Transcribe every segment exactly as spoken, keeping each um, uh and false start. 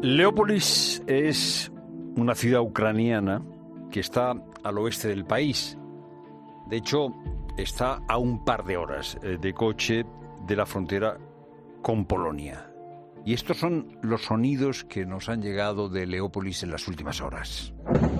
Leópolis es una ciudad ucraniana que está al oeste del país. De hecho, está a un par de horas de coche de la frontera con Polonia. Y estos son los sonidos que nos han llegado de Leópolis en las últimas horas.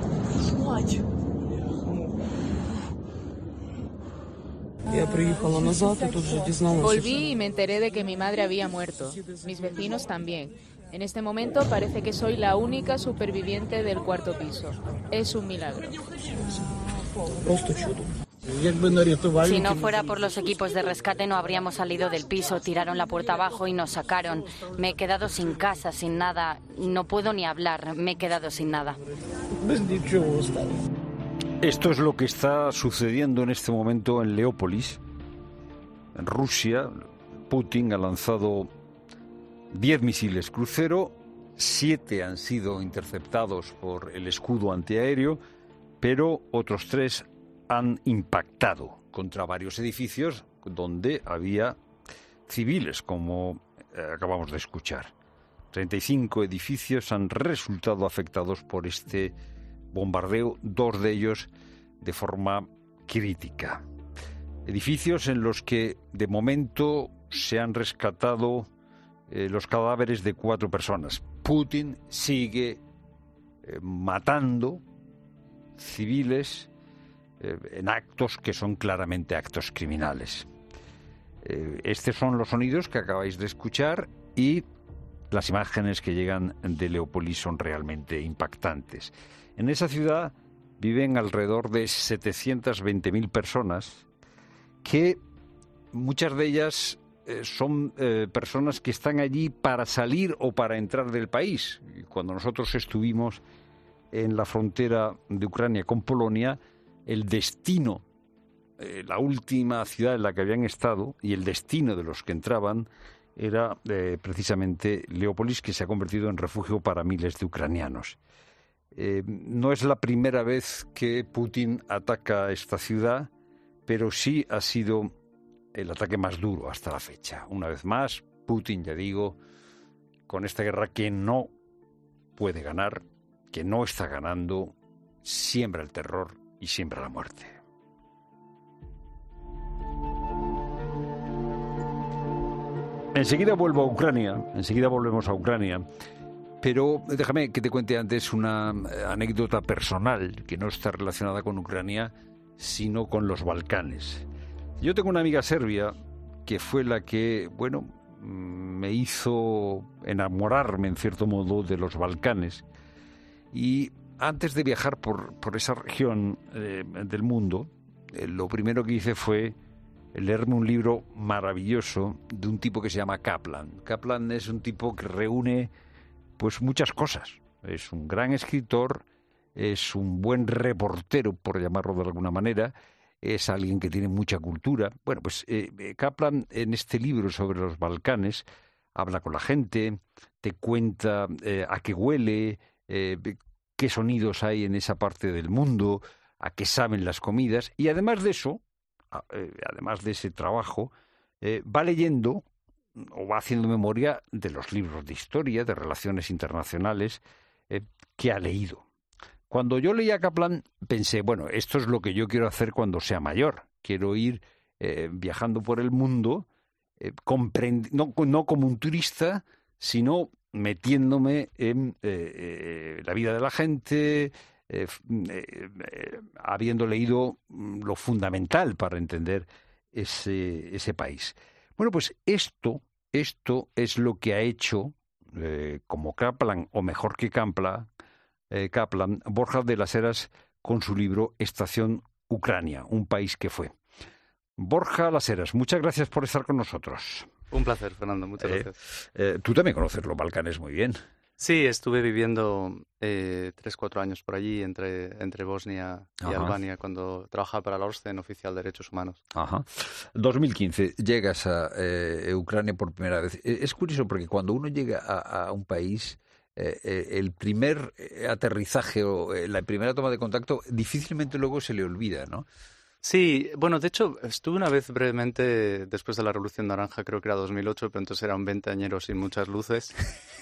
Volví y me enteré de que mi madre había muerto. Mis vecinos también. En este momento parece que soy la única superviviente del cuarto piso. Es un milagro. Si no fuera por los equipos de rescate no habríamos salido del piso, tiraron la puerta abajo y nos sacaron. Me he quedado sin casa, sin nada. No puedo ni hablar, me he quedado sin nada. Esto es lo que está sucediendo en este momento en Leópolis. En Rusia, Putin ha lanzado diez misiles crucero, siete han sido interceptados por el escudo antiaéreo, pero otros tres han impactado contra varios edificios donde había civiles, como acabamos de escuchar. treinta y cinco edificios han resultado afectados por este bombardeo, dos de ellos de forma crítica. Edificios en los que de momento se han rescatado eh, los cadáveres de cuatro personas. Putin sigue eh, matando civiles eh, en actos que son claramente actos criminales. Eh, estos son los sonidos que acabáis de escuchar y las imágenes que llegan de Leópolis son realmente impactantes. En esa ciudad viven alrededor de setecientas veinte mil personas, que muchas de ellas eh, son eh, personas que están allí para salir o para entrar del país. Y cuando nosotros estuvimos en la frontera de Ucrania con Polonia, el destino, eh, la última ciudad en la que habían estado y el destino de los que entraban era eh, precisamente Leópolis, que se ha convertido en refugio para miles de ucranianos. Eh, no es la primera vez que Putin ataca esta ciudad, pero sí ha sido el ataque más duro hasta la fecha. Una vez más, Putin, ya digo, con esta guerra que no puede ganar, que no está ganando, siembra el terror y siembra la muerte. Enseguida vuelvo a Ucrania, enseguida volvemos a Ucrania. Pero déjame que te cuente antes una anécdota personal que no está relacionada con Ucrania, sino con los Balcanes. Yo tengo una amiga serbia que fue la que, bueno, me hizo enamorarme en cierto modo de los Balcanes. Y antes de viajar por, por esa región eh, del mundo, eh, lo primero que hice fue leerme un libro maravilloso de un tipo que se llama Kaplan. Kaplan es un tipo que reúne pues muchas cosas. Es un gran escritor, es un buen reportero, por llamarlo de alguna manera, es alguien que tiene mucha cultura. Bueno, pues eh, Kaplan en este libro sobre los Balcanes habla con la gente, te cuenta eh, a qué huele, eh, qué sonidos hay en esa parte del mundo, a qué saben las comidas, y además de eso, eh, además de ese trabajo, eh, va leyendo o va haciendo memoria de los libros de historia, de relaciones internacionales eh, que ha leído. Cuando yo leía a Kaplan pensé, bueno, esto es lo que yo quiero hacer cuando sea mayor. Quiero ir eh, viajando por el mundo, eh, comprend- no, no como un turista, sino metiéndome en eh, eh, la vida de la gente, eh, eh, eh, habiendo leído lo fundamental para entender ese, ese país. Bueno, pues esto, esto es lo que ha hecho, eh, como Kaplan, o mejor que Kaplan, eh, Kaplan, Borja de las Heras, con su libro Estación Ucrania, un país que fue. Borja Las Heras, muchas gracias por estar con nosotros. Un placer, Fernando, muchas eh, gracias. Eh, tú también conoces los Balcanes muy bien. Sí, estuve viviendo eh, tres, cuatro años por allí, entre, entre Bosnia y Ajá. Albania, cuando trabajaba para la OSCE, oficial de Derechos Humanos. Ajá. dos mil quince, llegas a eh, Ucrania por primera vez. Es curioso porque cuando uno llega a, a un país, eh, eh, el primer aterrizaje o eh, la primera toma de contacto difícilmente luego se le olvida, ¿no? Sí, bueno, de hecho, estuve una vez brevemente después de la Revolución Naranja, creo que era dos mil ocho, pero entonces era un veinteañero sin muchas luces,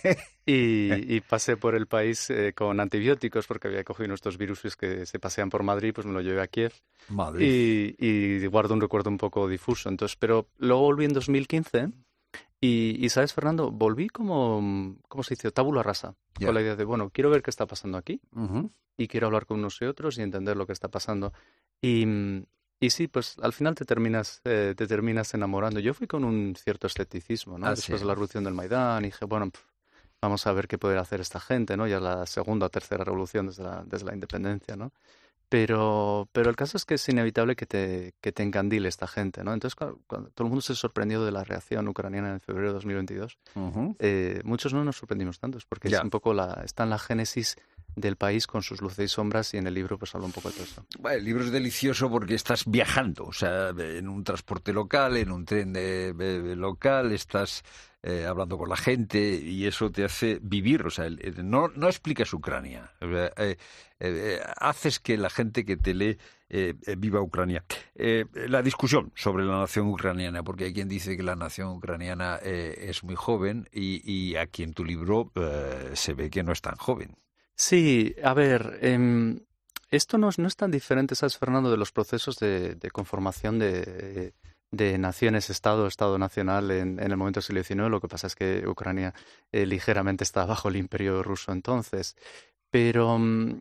y, y pasé por el país eh, con antibióticos porque había cogido nuestros virus que se pasean por Madrid, pues me lo llevé a Kiev. Madrid. Y, y guardo un recuerdo un poco difuso. Entonces, pero luego volví en dos mil quince y, y ¿sabes, Fernando? Volví como, ¿cómo se dice? Tabula rasa, yeah. Con la idea de, bueno, quiero ver qué está pasando aquí uh-huh. y quiero hablar con unos y otros y entender lo que está pasando. Y, y sí, pues al final te terminas, eh, te terminas enamorando. Yo fui con un cierto escepticismo, ¿no? Ah, Después sí. de la revolución del Maidán, y dije, bueno, pff, vamos a ver qué puede hacer esta gente, ¿no? Ya la segunda o tercera revolución desde la, desde la independencia, ¿no? Pero, pero el caso es que es inevitable que te, que te encandile esta gente, ¿no? Entonces, cuando, cuando todo el mundo se sorprendió de la reacción ucraniana en febrero de dos mil veintidós, uh-huh. eh, muchos no nos sorprendimos tanto, porque yeah. es un poco la, está en la génesis del país con sus luces y sombras, y en el libro pues habla un poco de todo eso. Bueno, el libro es delicioso porque estás viajando, o sea, en un transporte local, en un tren de, de, local, estás eh, hablando con la gente y eso te hace vivir, o sea, el, el, no, no explicas Ucrania, eh, eh, eh, haces que la gente que te lee eh, viva Ucrania. Eh, la discusión sobre la nación ucraniana, porque hay quien dice que la nación ucraniana eh, es muy joven y, y aquí en tu libro eh, se ve que no es tan joven. Sí, a ver, eh, esto no es, no es tan diferente, ¿sabes, Fernando?, de los procesos de, de conformación de, de naciones, Estado, Estado nacional en, en el momento del siglo diecinueve. Lo que pasa es que Ucrania eh, ligeramente está bajo el imperio ruso entonces. Pero,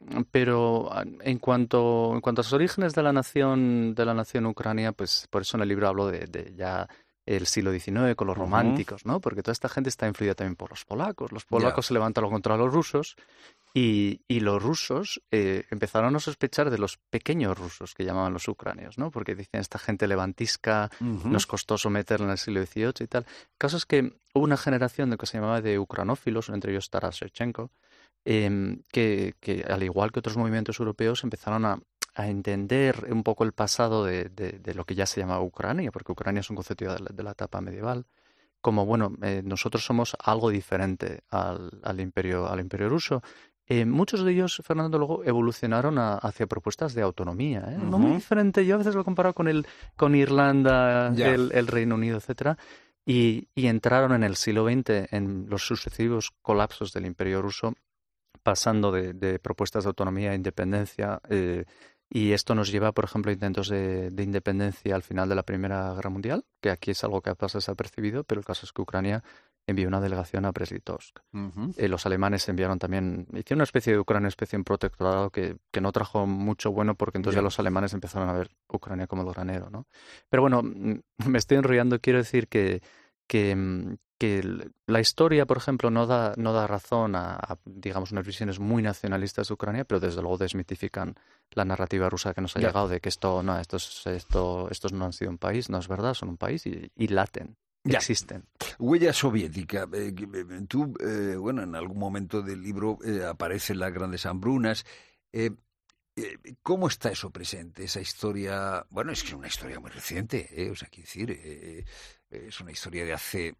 pero en cuanto, en cuanto a los orígenes de la nación, de la nación ucrania, pues por eso en el libro hablo de, de ya el siglo diecinueve con los uh-huh. románticos, ¿no? Porque toda esta gente está influida también por los polacos. Los polacos yeah. se levantan contra los rusos y, y los rusos eh, empezaron a sospechar de los pequeños rusos que llamaban los ucranios, ¿no? Porque dicen, esta gente levantisca, uh-huh. nos costó someterla en el siglo dieciocho y tal. El caso es que hubo una generación de que se llamaba de ucranófilos, entre ellos Taras Shevchenko, eh, que, que al igual que otros movimientos europeos empezaron a a entender un poco el pasado de, de, de lo que ya se llamaba Ucrania, porque Ucrania es un concepto de la, de la etapa medieval, como, bueno, eh, nosotros somos algo diferente al, al, imperio, al imperio ruso. Eh, muchos de ellos, Fernando, luego evolucionaron a, hacia propuestas de autonomía, ¿eh? Uh-huh. No muy diferente, yo a veces lo comparo con, el, con Irlanda, yeah. el, el Reino Unido, etcétera, y, y entraron en el siglo veinte en los sucesivos colapsos del imperio ruso, pasando de, de propuestas de autonomía a independencia, eh, y esto nos lleva, por ejemplo, a intentos de, de independencia al final de la Primera Guerra Mundial, que aquí es algo que pasa desapercibido, pero el caso es que Ucrania envió una delegación a Brest-Litovsk. Uh-huh. Eh, los alemanes enviaron también, hicieron una especie de Ucrania, especie de un protectorado que, que no trajo mucho bueno, porque entonces yeah. ya los alemanes empezaron a ver Ucrania como el granero, ¿no? Pero bueno, me estoy enrollando, quiero decir que, que, que la historia, por ejemplo, no da, no da razón a, a, digamos, unas visiones muy nacionalistas de Ucrania, pero desde luego desmitifican la narrativa rusa que nos ha yeah. llegado de que esto, no, estos, esto, estos no han sido un país, no es verdad, son un país y, y laten, yeah. existen. Huella soviética. Eh, tú, eh, bueno, en algún momento del libro eh, aparecen las grandes hambrunas. Eh, ¿Cómo está eso presente, esa historia? Bueno, es que es una historia muy reciente, ¿eh? O sea, quiero decir, eh, es una historia de hace,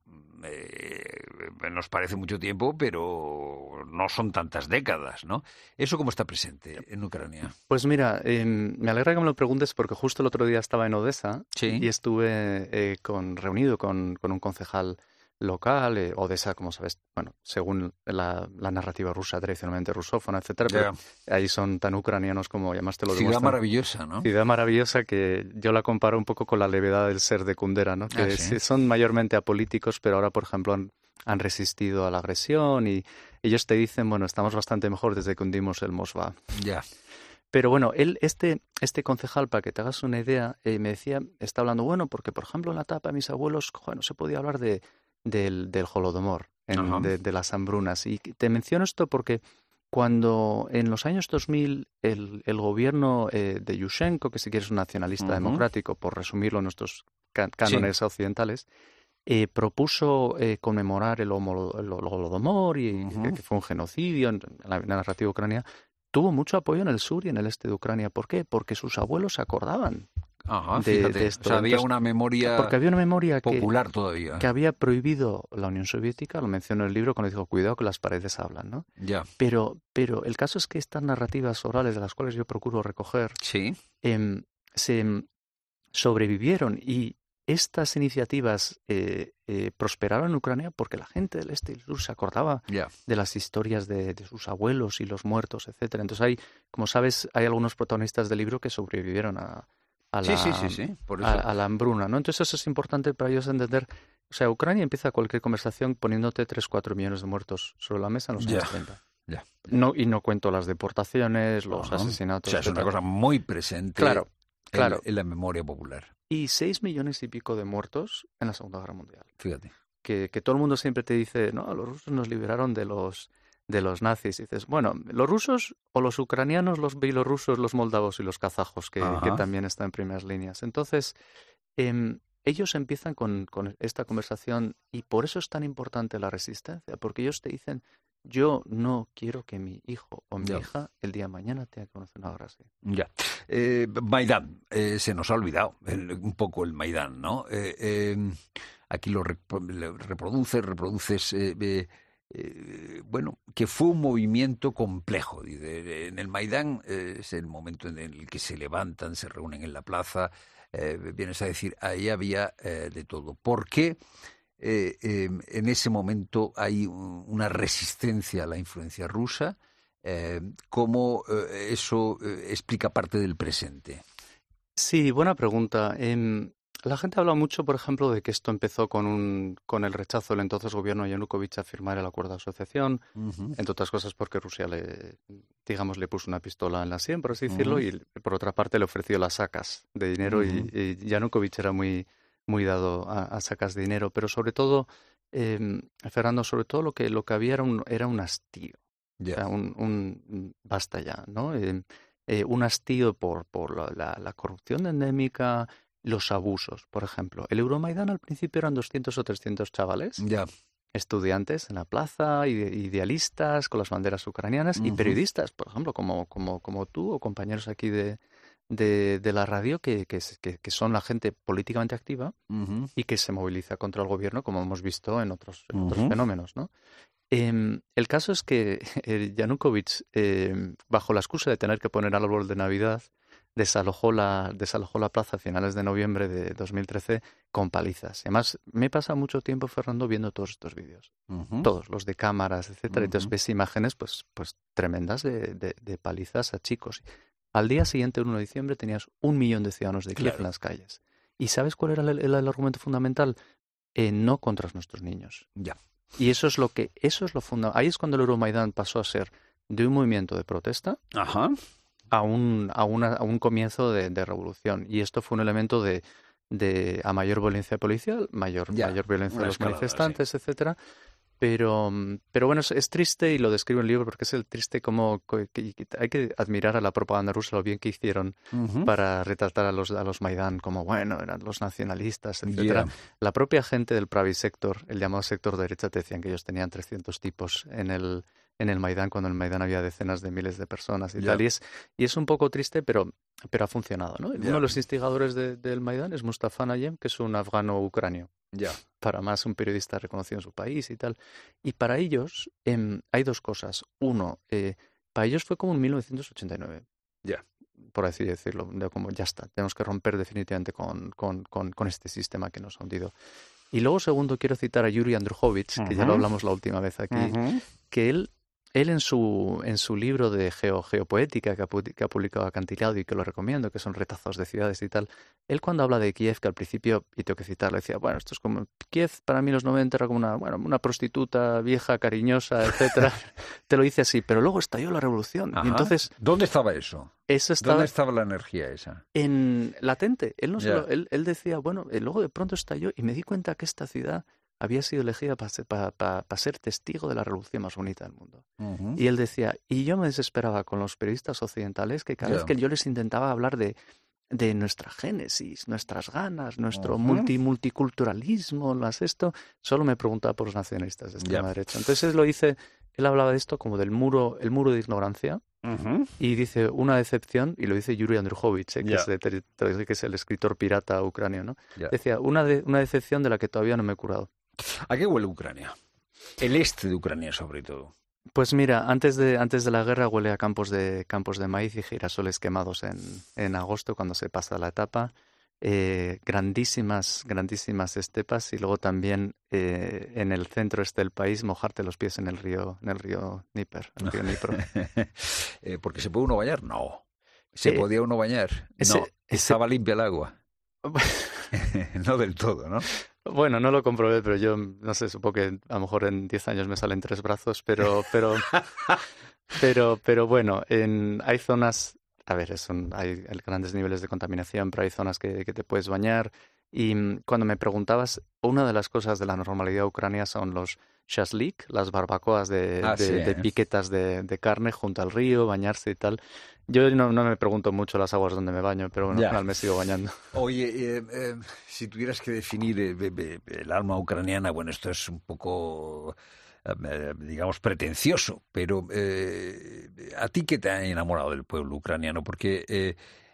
eh, nos parece mucho tiempo, pero no son tantas décadas, ¿no? ¿Eso cómo está presente en Ucrania? Pues mira, eh, me alegra que me lo preguntes porque justo el otro día estaba en Odessa ¿Sí? y estuve eh, con, reunido con, con un concejal local, eh, Odessa, como sabes, bueno, según la, la narrativa rusa, tradicionalmente rusófona, etcétera, yeah. pero ahí son tan ucranianos como llamaste lo demuestran. Ciudad maravillosa, ¿no? Ciudad maravillosa que yo la comparo un poco con la levedad del ser de Kundera, ¿no? Que ah, ¿sí? son mayormente apolíticos, pero ahora, por ejemplo, han, han resistido a la agresión y ellos te dicen, bueno, estamos bastante mejor desde que hundimos el Moskva. Ya. Yeah. Pero bueno, él, este, este concejal, para que te hagas una idea, eh, me decía, está hablando, bueno, porque por ejemplo en la etapa de mis abuelos, joder, no se podía hablar de Del, del Holodomor, en, de, de las hambrunas. Y te menciono esto porque cuando en los años dos mil el, el gobierno eh, de Yushchenko, que si quieres es un nacionalista uh-huh. democrático, por resumirlo en nuestros can- cánones sí. occidentales, eh, propuso eh, conmemorar el, homo, el, el Holodomor, y, uh-huh. que fue un genocidio en la, en la narrativa ucraniana, tuvo mucho apoyo en el sur y en el este de Ucrania. ¿Por qué? Porque sus abuelos se acordaban. Ajá, de, fíjate, de esto. O sea, había Entonces, una memoria porque había una memoria popular que, todavía. que había prohibido la Unión Soviética, lo menciono en el libro cuando dijo, cuidado que las paredes hablan, ¿no? Ya. Pero, pero el caso es que estas narrativas orales de las cuales yo procuro recoger, sí. eh, se sobrevivieron y estas iniciativas eh, eh, prosperaron en Ucrania porque la gente del este y del sur se acordaba yeah. de las historias de, de sus abuelos y los muertos, etcétera. Entonces hay, como sabes, hay algunos protagonistas del libro que sobrevivieron a, a, la, sí, sí, sí, sí. Por eso. a, a la hambruna, ¿no? Entonces eso es importante para ellos entender. O sea, Ucrania empieza cualquier conversación poniéndote tres, cuatro millones de muertos sobre la mesa en los yeah. años treinta. Yeah. No, y no cuento las deportaciones, los uh-huh. asesinatos. O sea, es una cosa muy presente claro, claro. En, en la memoria popular. Y seis millones y pico de muertos en la Segunda Guerra Mundial. Fíjate. Que, que todo el mundo siempre te dice, no, los rusos nos liberaron de los, de los nazis. Y dices, bueno, los rusos o los ucranianos, los bielorrusos, los moldavos y los kazajos, que, que también están en primeras líneas. Entonces, eh, ellos empiezan con, con esta conversación y por eso es tan importante la resistencia, porque ellos te dicen, yo no quiero que mi hijo o mi ya. hija el día de mañana tenga que conocer una guerra así. Ya. Eh, Maidán, eh, se nos ha olvidado el, un poco el Maidán, ¿no? Eh, eh, aquí lo, rep lo reproduces, reproduces, eh, eh, eh, bueno, que fue un movimiento complejo. En el Maidán eh, es el momento en el que se levantan, se reúnen en la plaza, eh, vienes a decir, ahí había eh, de todo. ¿Por qué? Eh, eh, en ese momento hay un, una resistencia a la influencia rusa. Eh, ¿Cómo eh, eso eh, explica parte del presente? Sí, buena pregunta. Eh, la gente habla mucho, por ejemplo, de que esto empezó con, un, con el rechazo del entonces gobierno de Yanukovych a firmar el acuerdo de asociación, uh-huh. entre otras cosas porque Rusia le, digamos, le puso una pistola en la sien, por así decirlo, uh-huh. y por otra parte le ofreció las sacas de dinero uh-huh. y, y Yanukovych era muy... muy dado a, a sacas de dinero, pero sobre todo, eh, Fernando, sobre todo lo que lo que había era un, era un hastío, yeah. o sea, un, un basta ya, ¿no? Eh, eh, un hastío por, por la, la, la corrupción endémica, los abusos, por ejemplo. El Euromaidán al principio eran doscientos o trescientos chavales, yeah. estudiantes en la plaza, ide, idealistas con las banderas ucranianas uh-huh. y periodistas, por ejemplo, como, como, como tú o compañeros aquí de... De, de la radio que, que, que son la gente políticamente activa uh-huh. y que se moviliza contra el gobierno, como hemos visto en otros, en uh-huh. otros fenómenos, ¿no? Eh, el caso es que eh, Yanukovych, eh, bajo la excusa de tener que poner árbol de Navidad, desalojó la, desalojó la plaza a finales de noviembre de dos mil trece con palizas. Además, me he pasado mucho tiempo, Fernando, viendo todos estos vídeos. Uh-huh. Todos, los de cámaras, etcétera. Uh-huh. Entonces ves imágenes pues, pues tremendas de, de, de palizas a chicos. Al día siguiente, el uno de diciembre, tenías un millón de ciudadanos de Kiev claro. en las calles. ¿Y sabes cuál era el, el, el argumento fundamental? Eh, no contra nuestros niños. Ya. Y eso es lo que, eso es lo fundamental. Ahí es cuando el Euromaidán pasó a ser de un movimiento de protesta Ajá. a un, a una, a un comienzo de, de revolución. Y esto fue un elemento de, de a mayor violencia policial, mayor, ya, mayor violencia de los escalada, manifestantes, sí. etcétera. Pero, pero bueno, es, es triste y lo describo en el libro porque es el triste como que, que hay que admirar a la propaganda rusa lo bien que hicieron uh-huh. para retratar a los, a los Maidán como, bueno, eran los nacionalistas, etcétera. Yeah. La propia gente del Pravi Sector, el llamado sector de derecha, te decían que ellos tenían trescientos tipos en el, en el Maidán, cuando en el Maidán había decenas de miles de personas y yeah. tal. Y es, y es un poco triste, pero, pero ha funcionado, ¿no? Yeah. Uno de los instigadores de, del Maidán es Mustafa Najem, que es un afgano-ucranio. Ya. Para más un periodista reconocido en su país y tal. Y para ellos eh, hay dos cosas. Uno, eh, para ellos fue como en mil novecientos ochenta y nueve. Ya. Por así decirlo. De como ya está, tenemos que romper definitivamente con, con, con, con este sistema que nos ha hundido. Y luego, segundo, quiero citar a Yuri Andrukhovich, uh-huh. que ya lo hablamos la última vez aquí, uh-huh. que él... Él en su, en su libro de geo, geopoética que ha, que ha publicado Acantilado y que lo recomiendo, que son retazos de ciudades y tal, él cuando habla de Kiev, que al principio, y tengo que citarlo, decía, bueno, esto es como, Kiev para mí en los noventa era como una, bueno, una prostituta vieja, cariñosa, etcétera. Te lo dice así, pero luego estalló la revolución. Ajá. Y entonces, ¿dónde estaba eso? eso estaba, ¿Dónde estaba la energía esa? En latente. Él, no yeah. solo, él, él decía, bueno, luego de pronto estalló y me di cuenta que esta ciudad había sido elegida para ser, para, para, para ser testigo de la revolución más bonita del mundo. Uh-huh. Y él decía, y yo me desesperaba con los periodistas occidentales que cada yeah. vez que yo les intentaba hablar de, de nuestra génesis, nuestras ganas, nuestro uh-huh. multi, multiculturalismo, las esto, solo me preguntaba por los nacionalistas de extrema yeah. derecha. Entonces él lo dice, él hablaba de esto como del muro, el muro de ignorancia, uh-huh. y dice una decepción, y lo dice Yuri Andrukhovich, eh, que, yeah. es de, que es el escritor pirata ucranio, ¿no? Yeah. Decía, una, de, una decepción de la que todavía no me he curado. ¿A qué huele Ucrania? El este de Ucrania, sobre todo. Pues mira, antes de, antes de la guerra huele a campos de, campos de maíz y girasoles quemados en, en agosto cuando se pasa la etapa. Eh, grandísimas, grandísimas estepas y luego también eh, en el centro este del país mojarte los pies en el río, en el río Níper, el río Dnipro. eh, ¿Porque se puede uno bañar? No. ¿Se Eh, podía uno bañar? ese- No. ese- Estaba limpia el agua. No del todo, ¿no? Bueno, no lo comprobé, pero yo no sé, supongo que a lo mejor en diez años me salen tres brazos, pero, pero, pero, pero bueno, en, hay zonas, a ver, son, hay grandes niveles de contaminación, pero hay zonas que, que te puedes bañar. Y mm, cuando me preguntabas, una de las cosas de la normalidad ucrania son los shashlik, las barbacoas de, Ah, de, sí, de ¿eh? piquetas de, de carne junto al río, bañarse y tal. Yo no, no me pregunto mucho las aguas donde me baño, pero bueno, Ya. al final me sigo bañando. Oye, eh, eh, si tuvieras que definir eh, be- be- el alma ucraniana, bueno, esto es un poco, eh, digamos, pretencioso, pero eh, ¿a ti qué te ha enamorado del pueblo ucraniano? Porque eh,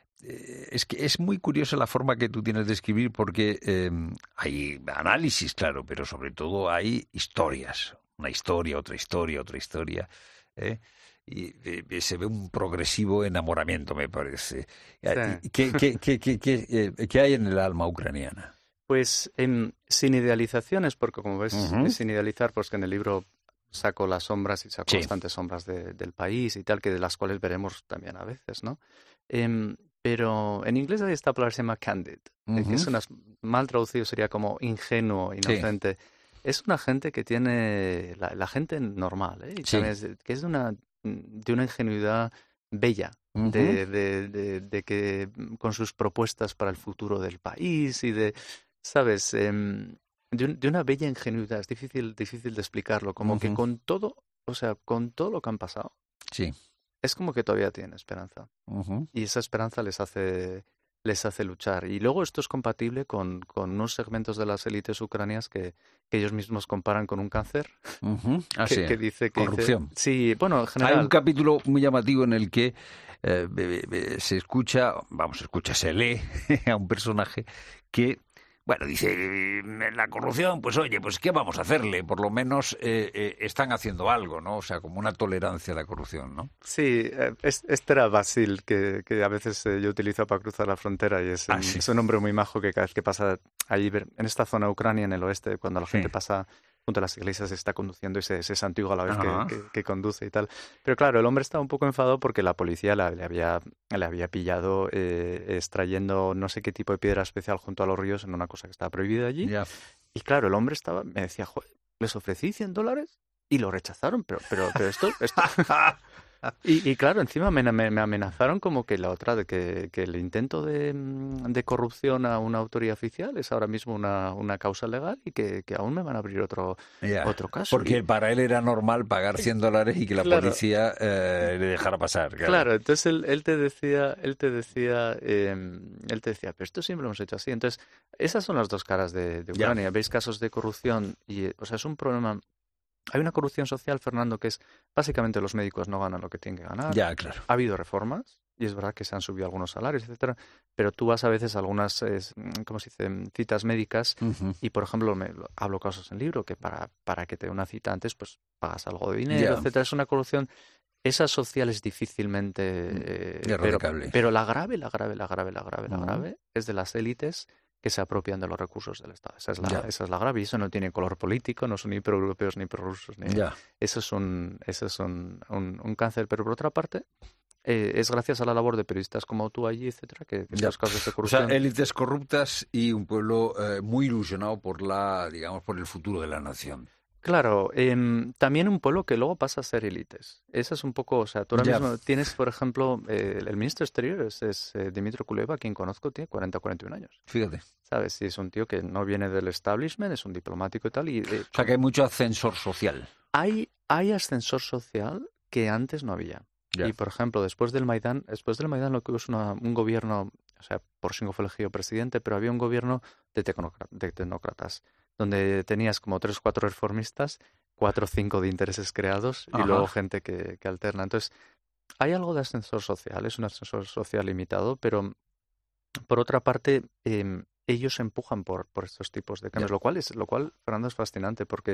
eh, es que es muy curiosa la forma que tú tienes de escribir, porque eh, hay análisis, claro, pero sobre todo hay historias. Una historia, otra historia, otra historia. ¿eh? Y eh, se ve un progresivo enamoramiento, me parece. Sí. ¿Qué, qué, qué, qué, qué, eh, qué hay en el alma ucraniana? Pues em, sin idealizaciones, porque como ves, Ujú. es sin idealizar, pues que en el libro saco las sombras y saco Sí. bastantes sombras de- del país y tal, que de las cuales veremos también a veces, ¿no? Em, pero en inglés hay esta palabra que se llama candid, eh, que es Ujú. una, mal traducido sería como ingenuo, inocente. Es una gente que tiene, la, la gente normal, ¿eh? Y Sí. también es- que es de una, de una ingenuidad bella. Ujú. De, de, de, de que mm, con sus propuestas para el futuro del país y de, ¿sabes? Em, de, un- de una bella ingenuidad, es difícil, difícil de explicarlo, como que Ujú. con todo, o sea, con todo lo que han pasado, Sí. es como que todavía tienen esperanza. Ujú. Y esa esperanza les hace, les hace luchar. Y luego esto es compatible con, con unos segmentos de las élites ucranianas que, que ellos mismos comparan con un cáncer, Ujú. Ah, que, sí. que dice que dice- Corrupción. sí, bueno, en Hay general. un capítulo muy llamativo en el que eh, be- be- se escucha, vamos, se escucha, se lee a un personaje que, bueno, dice, eh, la corrupción, pues oye, pues ¿qué vamos a hacerle? Por lo menos eh, eh, están haciendo algo, ¿no? O sea, como una tolerancia a la corrupción, ¿no? Sí, eh, es- este era Basil, que, que a veces eh, yo utilizo para cruzar la frontera y es, Ah, un- sí. es un hombre muy majo que cada vez que pasa allí, ver- en esta zona de Ucrania, en el oeste, cuando la Sí. gente pasa junto a las iglesias, se está conduciendo y se, se santigua a la vez que, Ajá. que- que conduce y tal. Pero claro, el hombre estaba un poco enfadado porque la policía la- le había, le había pillado eh, extrayendo no sé qué tipo de piedra especial junto a los ríos en una cosa que estaba prohibida allí. Ya. Y claro, el hombre estaba, me decía, joder, les ofrecí cien dólares y lo rechazaron, pero, pero, pero esto, esto... Y, y claro, encima me, me- me amenazaron como que la otra, de que, que el intento de, mm, de corrupción a una autoridad oficial es ahora mismo una, una causa legal y que, que aún me van a abrir otro, Ya. otro caso. Porque Y- para él era normal pagar cien dólares y que la Claro. policía eh, le dejara pasar. Claro. Claro, entonces él, él te decía, él te decía, eh, él te decía, pero esto siempre lo hemos hecho así. Entonces, esas son las dos caras de, de Ya. Ucrania. Veis casos de corrupción y, eh, o sea, es un problema. Hay una corrupción social, Fernando, que es básicamente los médicos no ganan lo que tienen que ganar. Ya, claro. Ha habido reformas y es verdad que se han subido algunos salarios, etcétera, pero tú vas a veces a algunas, es, ¿cómo se dice?, citas médicas Ujú. y, por ejemplo, me, hablo casos en el libro que para, para que te dé una cita antes, pues pagas algo de dinero, Ya. etcétera. Es una corrupción. Esa social es difícilmente... eh, pero, Erradicable. pero la grave, la grave, la grave, la grave, la Ujú. grave es de las élites que se apropian de los recursos del Estado. Esa es la, Ya. esa es la grave y eso no tiene color político, no son ni proeuropeos ni prorrusos. Ni, Ya. Eso es un, eso es un, un, un cáncer. Pero por otra parte, eh, es gracias a la labor de periodistas como tú allí, etcétera, que, que Ya. estos casos de O corrupción... sea, élites corruptas y un pueblo eh, muy ilusionado por la, digamos, por el futuro de la nación. Claro, em, también un pueblo que luego pasa a ser élites. Esa es un poco, o sea, tú ahora Ya. mismo tienes, por ejemplo, eh, el ministro exterior es, es eh, Dmytro Kuleba, quien conozco, tiene cuarenta, cuarenta y un años. Fíjate. ¿Sabes? Y es un tío que no viene del establishment, es un diplomático y tal. Y eh, O sea, que hay mucho ascensor social. hay, hay ascensor social que antes no había. Ya. Y, por ejemplo, después del Maidán, después del Maidán lo que hubo es una- un gobierno, o sea, Poroshenko fue elegido presidente, pero había un gobierno de, tecnocra- de tecnócratas, donde tenías como tres o cuatro reformistas, cuatro o cinco de intereses creados y Ajá. luego gente que, que alterna. Entonces, hay algo de ascensor social, es un ascensor social limitado, pero por otra parte, eh, ellos empujan por, por estos tipos de cambios, Ya. lo cual es, lo cual, Fernando, es fascinante, porque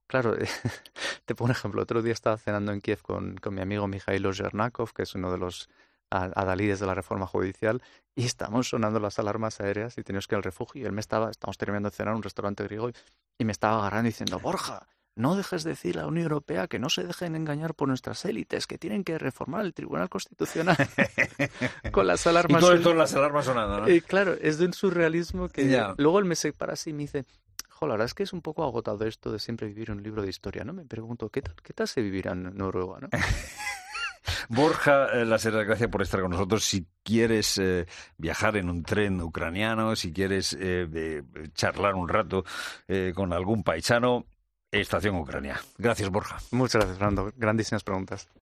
Claro, te pongo un ejemplo. Otro día estaba cenando en Kiev con, con mi amigo Mikhailo Zhernakov, que es uno de los adalides de la reforma judicial, y estamos sonando las alarmas aéreas y teníamos que ir al refugio. Y él me estaba, estamos terminando de cenar en un restaurante griego y, y me estaba agarrando diciendo, Borja, no dejes de decir a la Unión Europea que no se dejen engañar por nuestras élites, que tienen que reformar el Tribunal Constitucional con las alarmas. Y todo esto las alarmas sonando, ¿no? Y claro, es de un surrealismo que ya. Luego él me separa así y me dice, jo, la verdad es que es un poco agotado esto de siempre vivir un libro de historia, ¿no? Me pregunto, ¿qué tal, qué tal se vivirá en Noruega, no? Borja, eh, la Serra, gracias por estar con nosotros. Si quieres eh, viajar en un tren ucraniano, si quieres eh, eh, charlar un rato eh, con algún paisano, Estación Ucrania. Gracias, Borja. Muchas gracias, Fernando. Grandísimas preguntas.